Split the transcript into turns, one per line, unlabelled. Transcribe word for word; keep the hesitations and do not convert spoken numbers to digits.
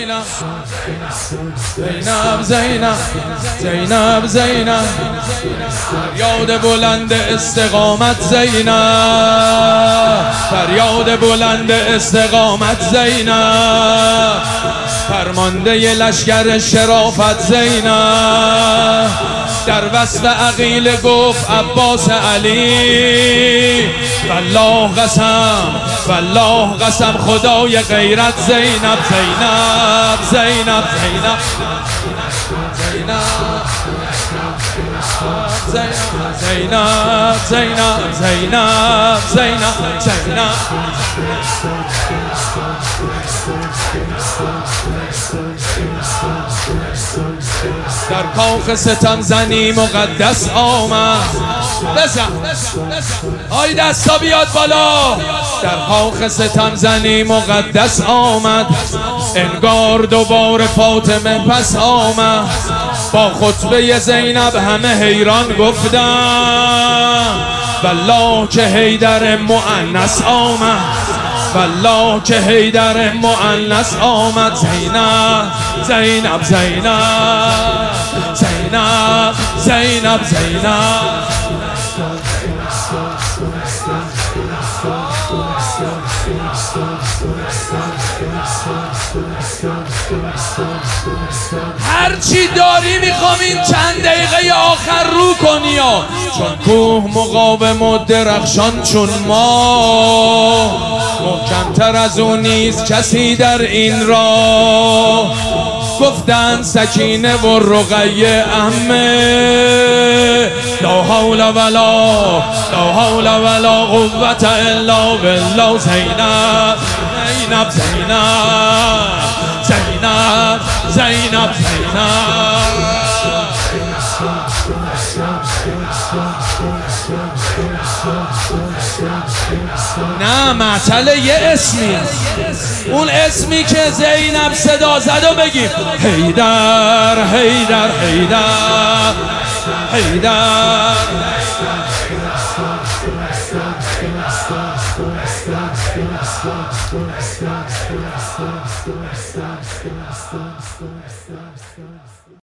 زینب زینب زینب زینب زینب فریاد بلند استقامت زینب فریاد بلند استقامت زینب فرمانده ی لشکر شرافت زینب در وصف عقیل گفت عباس علی والله قسم والله قسم خدای غیرت زینب زینب زینب زینب زینب زینب زینب زینب زینب زینب در کاخ ستم زنی مقدس آمد بزن آی دستا بیاد بالا در کاخ ستم زنی مقدس آمد انگار دوباره فاطمه پس آمد با خطبه زینب همه حیران گفتن والله که حیدر مؤنث آمد والله که حیدر مؤنث آمد زینب زینب زینب زینب زینب زینب هرچی داری میخوام این چند دقیقه آخر رو کنی ها. چون کوه مقاوم و درخشان چون ما محکمتر از اون نیست کسی در این راه گفتن سکینه و رقیه عمه لا حول ولا لا حول ولا قوة الا بالله زینب زینب زینب زینب زینب زینب نه معطل یه اسمی اون اسمی که زینب صدا زد و بگیم حیدر حیدر حیدر حیدر